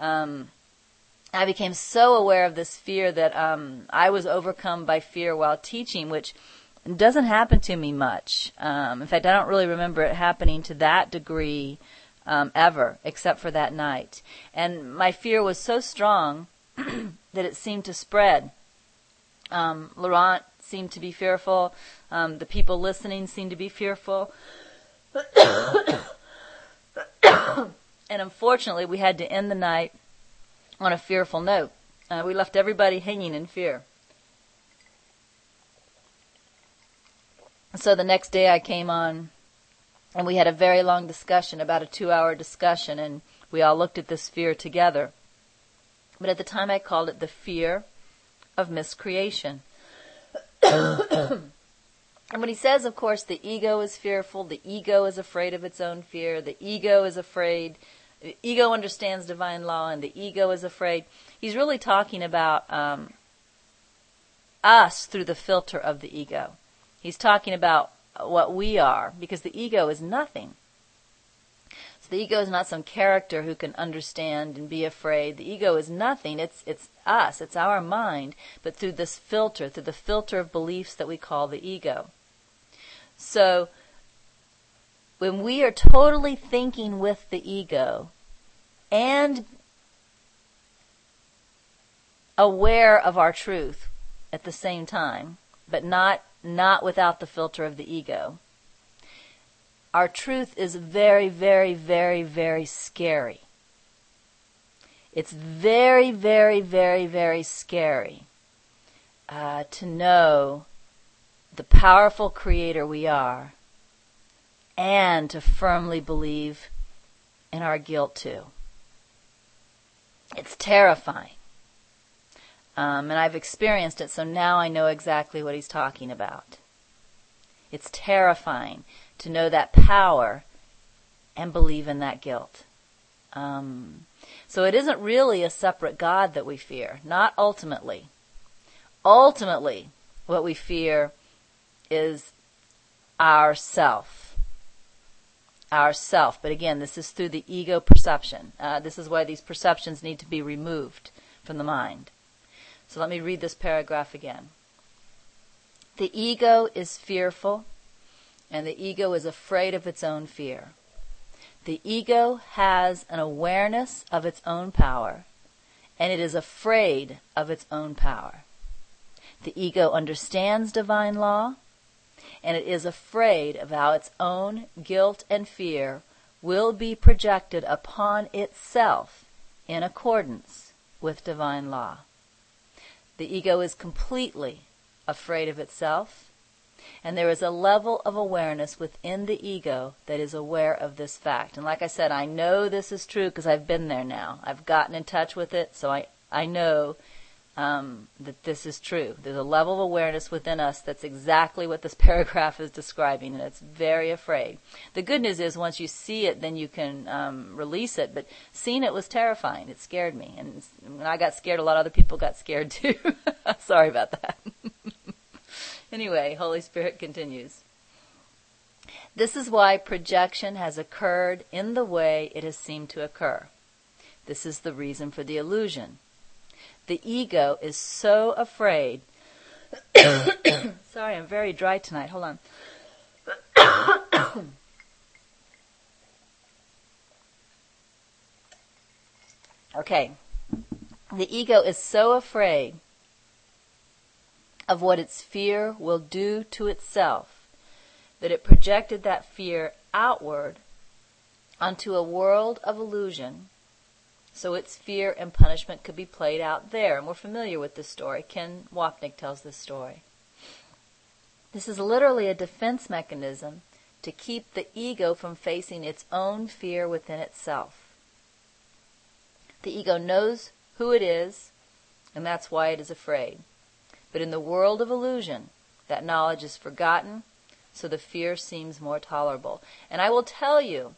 I became so aware of this fear that I was overcome by fear while teaching, which doesn't happen to me much. In fact, I don't really remember it happening to that degree ever, except for that night. And my fear was so strong that it seemed to spread. Laurent seemed to be fearful. The people listening seemed to be fearful. And unfortunately, we had to end the night on a fearful note. We left everybody hanging in fear. So the next day I came on, and we had a very long discussion, about a 2-hour discussion, and we all looked at this fear together. But at the time I called it the fear of miscreation. And when he says, of course, the ego is fearful, the ego is afraid of its own fear, the ego is afraid, the ego understands divine law, and the ego is afraid, he's really talking about us through the filter of the ego. He's talking about what we are, because the ego is nothing. So the ego is not some character who can understand and be afraid. The ego is nothing. It's us. It's our mind, but through this filter, through the filter of beliefs that we call the ego. So when we are totally thinking with the ego and aware of our truth at the same time, but not without the filter of the ego, our truth is very, very, very, very scary. It's very, very, very, very scary to know the powerful creator we are and to firmly believe in our guilt too. It's terrifying. And I've experienced it, so now I know exactly what he's talking about. It's terrifying to know that power and believe in that guilt. So it isn't really a separate God that we fear, not ultimately. Ultimately, what we fear is ourself. Ourself. But again, this is through the ego perception. This is why these perceptions need to be removed from the mind. So let me read this paragraph again. The ego is fearful, and the ego is afraid of its own fear. The ego has an awareness of its own power, and it is afraid of its own power. The ego understands divine law, and it is afraid of how its own guilt and fear will be projected upon itself in accordance with divine law. The ego is completely afraid of itself, and there is a level of awareness within the ego that is aware of this fact. And like I said, I know this is true because I've been there now. I've gotten in touch with it, so I know that this is true. There's a level of awareness within us that's exactly what this paragraph is describing, and it's very afraid. The good news is once you see it, then you can release it, but seeing it was terrifying. It scared me, and when I got scared, a lot of other people got scared too. Sorry about that. Anyway, Holy Spirit continues. This is why projection has occurred in the way it has seemed to occur. This is the reason for the illusion. The ego is so afraid. Sorry, I'm very dry tonight. Hold on. Okay. The ego is so afraid of what its fear will do to itself that it projected that fear outward onto a world of illusion so its fear and punishment could be played out there. And we're familiar with this story. Ken Wapnick tells this story. This is literally a defense mechanism to keep the ego from facing its own fear within itself. The ego knows who it is, and that's why it is afraid. But in the world of illusion, that knowledge is forgotten, so the fear seems more tolerable. And I will tell you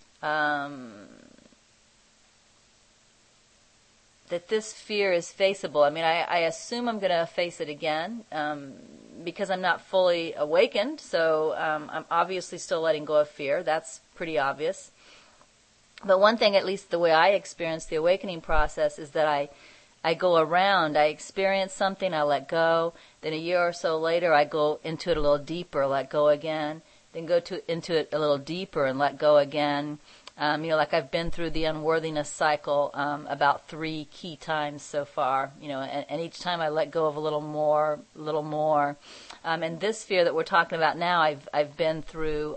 that this fear is faceable. I mean, I assume I'm going to face it again because I'm not fully awakened, so I'm obviously still letting go of fear. That's pretty obvious. But one thing, at least the way I experience the awakening process, is that I go around, I experience something, I let go, then a year or so later I go into it a little deeper, let go again, then go into it a little deeper and let go again. Like I've been through the unworthiness cycle about 3 key times so far, and each time I let go of a little more. And this fear that we're talking about now, I've been through,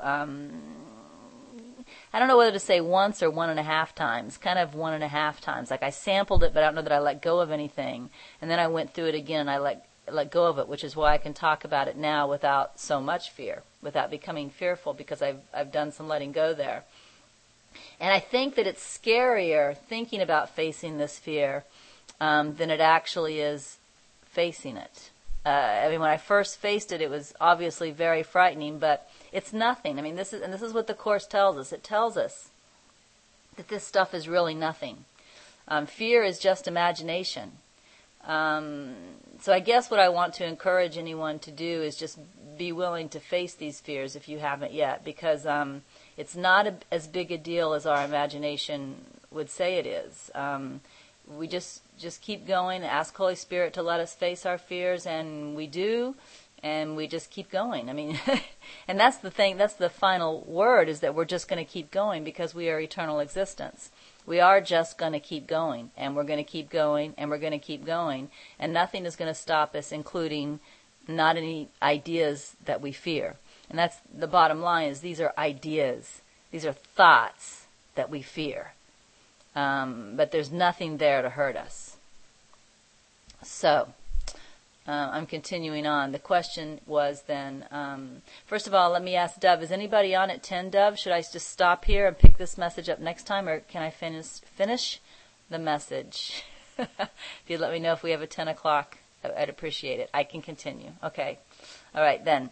I don't know whether to say once or 1.5 times, kind of 1.5 times. Like I sampled it, but I don't know that I let go of anything. And then I went through it again and I let go of it, which is why I can talk about it now without so much fear, without becoming fearful, because I've done some letting go there. And I think that it's scarier thinking about facing this fear than it actually is facing it. When I first faced it, it was obviously very frightening, but it's nothing. This is what the Course tells us. It tells us that this stuff is really nothing. Fear is just imagination. So I guess what I want to encourage anyone to do is just be willing to face these fears if you haven't yet, because it's not as big a deal as our imagination would say it is. We just keep going, ask Holy Spirit to let us face our fears, and we do, and we just keep going. And that's the thing, that's the final word, is that we're just going to keep going because we are eternal existence. We are just going to keep going, and we're going to keep going, and we're going to keep going, and nothing is going to stop us, including not any ideas that we fear. And that's the bottom line, is these are ideas. These are thoughts that we fear. But there's nothing there to hurt us. So, I'm continuing on. The question was then, first of all, let me ask Dove, is anybody on at 10, Dove? Should I just stop here and pick this message up next time, or can I finish the message? If you'd let me know if we have a 10 o'clock, I'd appreciate it. I can continue. Okay. All right, then.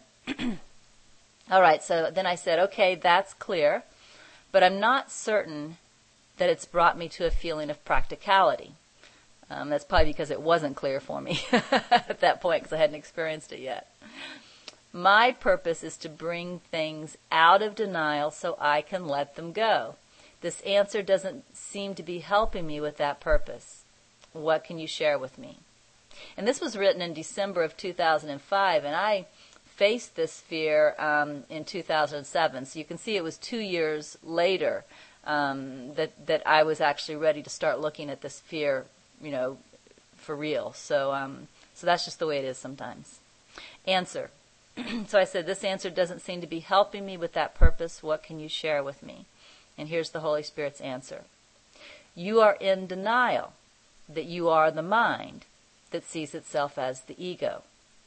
All right, so then I said, okay, that's clear, but I'm not certain that it's brought me to a feeling of practicality. That's probably because it wasn't clear for me at that point, because I hadn't experienced it yet. My purpose is to bring things out of denial so I can let them go. This answer doesn't seem to be helping me with that purpose. What can you share with me? And this was written in December of 2005, and I faced this fear in 2007. So you can see it was 2 years later that I was actually ready to start looking at this fear, for real. So that's just the way it is sometimes. Answer. So I said, this answer doesn't seem to be helping me with that purpose. What can you share with me? And here's the Holy Spirit's answer. You are in denial that you are the mind that sees itself as the ego.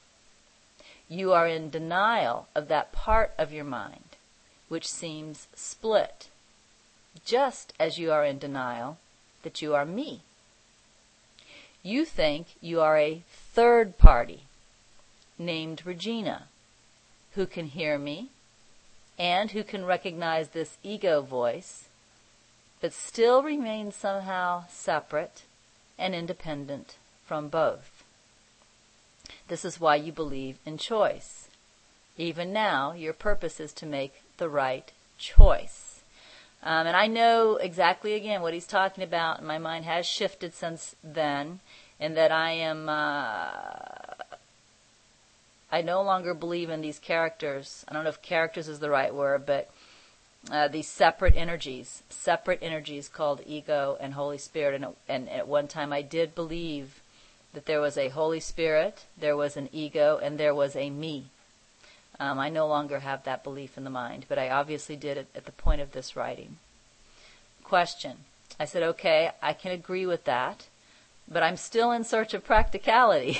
You are in denial of that part of your mind which seems split, just as you are in denial that you are me. You think you are a third party named Regina, who can hear me and who can recognize this ego voice, but still remain somehow separate and independent from both. This is why you believe in choice. Even now, your purpose is to make the right choice. And I know exactly, again, what he's talking about, and my mind has shifted since then, and that I no longer believe in these characters. I don't know if characters is the right word, but these separate energies called ego and Holy Spirit. And at one time I did believe that there was a Holy Spirit, there was an ego, and there was a me. I no longer have that belief in the mind, but I obviously did it at the point of this writing. Question. I said, okay, I can agree with that, but I'm still in search of practicality.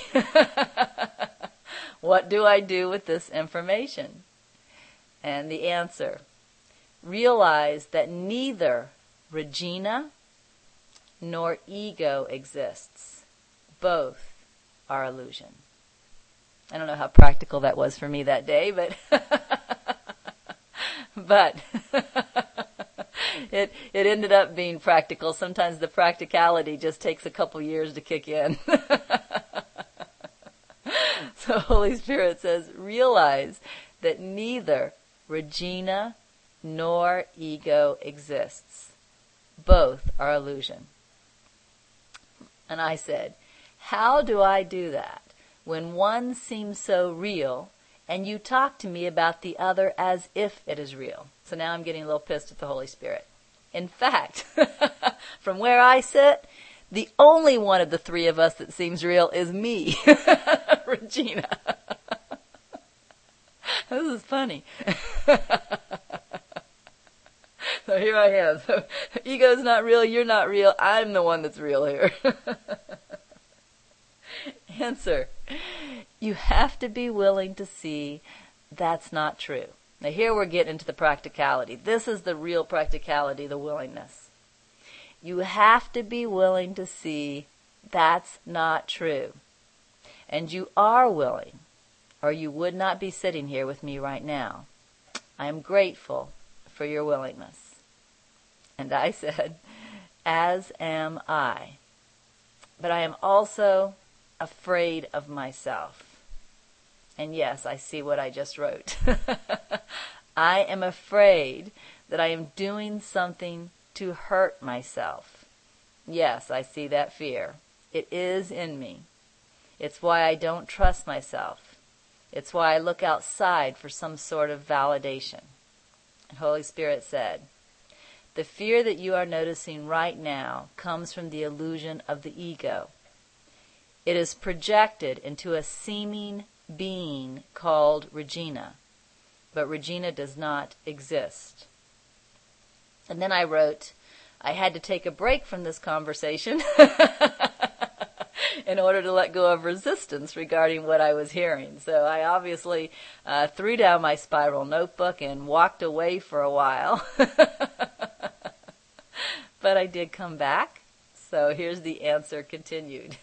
What do I do with this information? And the answer, realize that neither Regina nor ego exists. Both are illusion. I don't know how practical that was for me that day, but it ended up being practical. Sometimes the practicality just takes a couple years to kick in. So Holy Spirit says, realize that neither Regina nor ego exists. Both are illusion. And I said, how do I do that when one seems so real and you talk to me about the other as if it is real? So now I'm getting a little pissed at the Holy Spirit. In fact, from where I sit, the only one of the three of us that seems real is me, Regina. This is funny. So here I am. So, ego's not real, you're not real, I'm the one that's real here. Answer. You have to be willing to see that's not true. Now here we're getting into the practicality. This is the real practicality, the willingness. You have to be willing to see that's not true. And you are willing, or you would not be sitting here with me right now. I am grateful for your willingness. And I said, as am I. But I am also afraid of myself. And yes, I see what I just wrote. I am afraid that I am doing something to hurt myself. Yes, I see that fear. It is in me. It's why I don't trust myself. It's why I look outside for some sort of validation. And Holy Spirit said, the fear that you are noticing right now comes from the illusion of the ego. It is projected into a seeming being called Regina, but Regina does not exist. And then I wrote, I had to take a break from this conversation in order to let go of resistance regarding what I was hearing. So I obviously threw down my spiral notebook and walked away for a while. But I did come back. So here's the answer continued.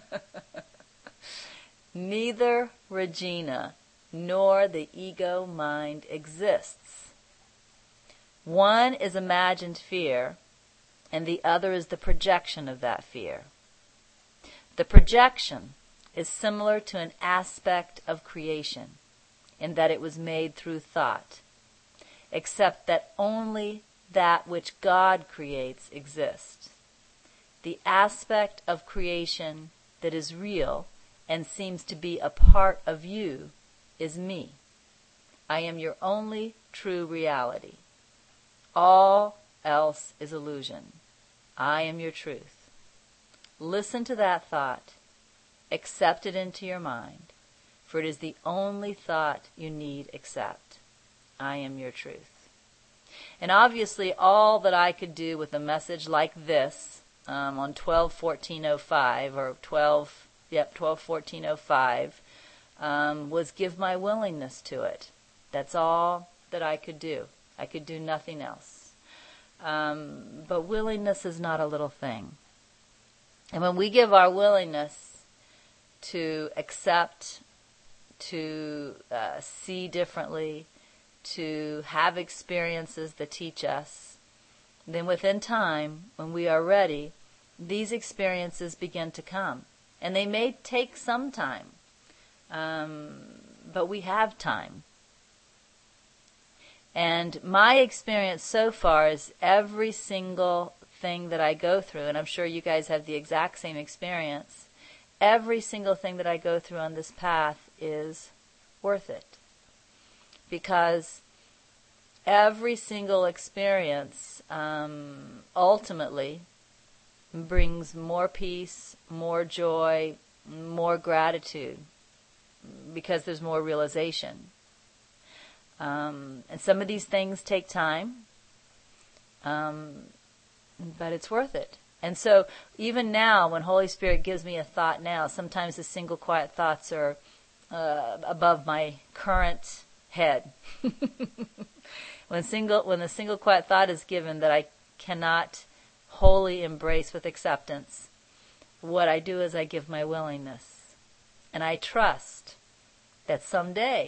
Neither Regina nor the ego mind exists. One is imagined fear, and the other is the projection of that fear. The projection is similar to an aspect of creation, in that it was made through thought, except that only that which God creates exists. The aspect of creation that is real and seems to be a part of you is me. I am your only true reality. All else is illusion. I am your truth. Listen to that thought. Accept it into your mind, for it is the only thought you need accept. I am your truth. And obviously all that I could do with a message like this on 12/14/05 or 12/14/05 was give my willingness to it. That's all that I could do. I could do nothing else. But willingness is not a little thing. And when we give our willingness to accept, to see differently, to have experiences that teach us, then within time, when we are ready, these experiences begin to come. And they may take some time, but we have time. And my experience so far is every single thing that I go through, and I'm sure you guys have the exact same experience, every single thing that I go through on this path is worth it. Because every single experience ultimately brings more peace, more joy, more gratitude, because there's more realization. And some of these things take time, but it's worth it. And so even now, when Holy Spirit gives me a thought now, sometimes the single quiet thoughts are above my current head. When the single quiet thought is given that I cannot wholly embrace with acceptance, what I do is I give my willingness. And I trust that someday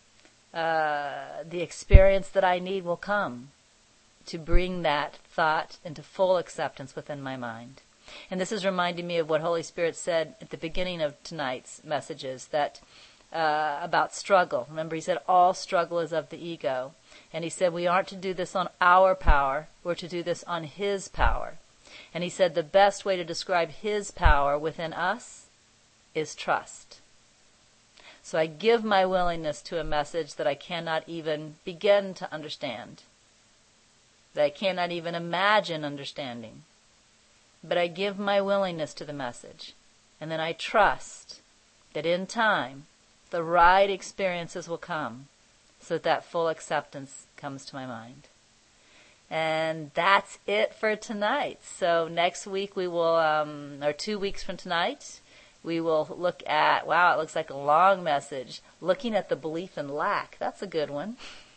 the experience that I need will come to bring that thought into full acceptance within my mind. And this is reminding me of what Holy Spirit said at the beginning of tonight's messages, that about struggle. Remember, he said all struggle is of the ego. And he said we aren't to do this on our power, we're to do this on his power. And he said the best way to describe his power within us is trust. So I give my willingness to a message that I cannot even begin to understand, that I cannot even imagine understanding. But I give my willingness to the message. And then I trust that in time, the right experiences will come so that full acceptance comes to my mind. And that's it for tonight. So next week we will, or 2 weeks from tonight, we will look at, wow, it looks like a long message, looking at the belief in lack. That's a good one.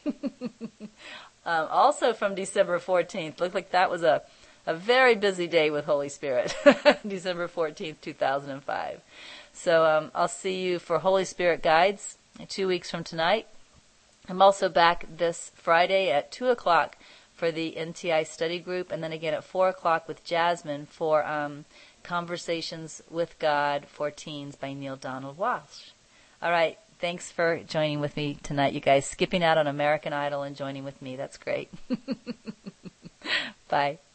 Also from December 14th. Looked like that was a very busy day with Holy Spirit. December 14th, 2005. So I'll see you for Holy Spirit Guides 2 weeks from tonight. I'm also back this Friday at 2 o'clock for the NTI study group, and then again at 4 o'clock with Jasmine for Conversations with God for Teens by Neale Donald Walsch. All right, thanks for joining with me tonight, you guys. Skipping out on American Idol and joining with me. That's great. Bye.